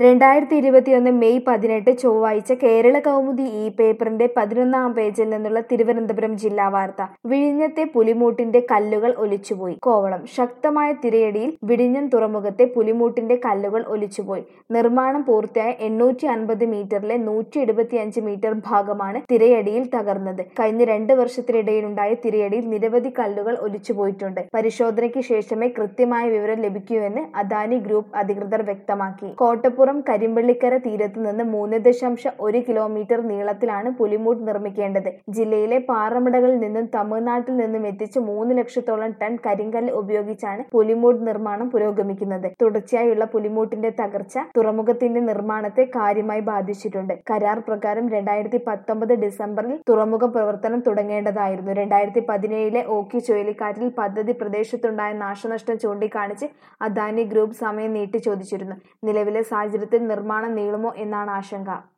2021 May 18 ചൊവ്വാഴ്ച കേരള കൗമുദി ഈ പേപ്പറിന്റെ 11-ാം പേജിൽ നിന്നുള്ള തിരുവനന്തപുരം ജില്ലാ വാർത്ത. വിഴിഞ്ഞത്തെ പുലിമൂട്ടിന്റെ കല്ലുകൾ ഒലിച്ചുപോയി. കോവളം. ശക്തമായ തിരയടിയിൽ വിഴിഞ്ഞം തുറമുഖത്തെ പുലിമൂട്ടിന്റെ കല്ലുകൾ ഒലിച്ചുപോയി. നിർമ്മാണം പൂർത്തിയായ 850 മീറ്ററിലെ 175 മീറ്റർ ഭാഗമാണ് തിരയടിയിൽ തകർന്നത്. കഴിഞ്ഞ 2 വർഷത്തിനിടയിലുണ്ടായ തിരയടിയിൽ നിരവധി കല്ലുകൾ ഒലിച്ചുപോയിട്ടുണ്ട്. പരിശോധനയ്ക്ക് ശേഷമേ കൃത്യമായ വിവരം ലഭിക്കൂവെന്ന് അദാനി ഗ്രൂപ്പ് അധികൃതർ വ്യക്തമാക്കി. കോട്ടപ്പുറം കരിമ്പള്ളിക്കര തീരത്ത് നിന്ന് 3.1 കിലോമീറ്റർ നീളത്തിലാണ് പുലിമൂട്ട് നിർമ്മിക്കേണ്ടത്. ജില്ലയിലെ പാറമടകളിൽ നിന്നും തമിഴ്നാട്ടിൽ നിന്നും എത്തിച്ച് 3 ലക്ഷത്തോളം ടൺ കരിങ്കല്ല് ഉപയോഗിച്ചാണ് പുലിമൂട്ട് നിർമ്മാണം പുരോഗമിക്കുന്നത്. തുടർച്ചയായുള്ള പുലിമൂട്ടിന്റെ തകർച്ച തുറമുഖത്തിന്റെ നിർമ്മാണത്തെ കാര്യമായി ബാധിച്ചിട്ടുണ്ട്. കരാർ പ്രകാരം 2019 ഡിസംബറിൽ തുറമുഖം പ്രവർത്തനം തുടങ്ങേണ്ടതായിരുന്നു. 2017 ഓഖി ചുഴലിക്കാറ്റിൽ പദ്ധതി പ്രദേശത്തുണ്ടായ നാശനഷ്ടം ചൂണ്ടിക്കാണിച്ച് അദാനി ഗ്രൂപ്പ് സമയം നീട്ടി ചോദിച്ചിരുന്നു. നിലവിലെ സാഹചര്യത്തിൽ നിർമ്മാണം നീളുമോ എന്നാണ് ആശങ്ക.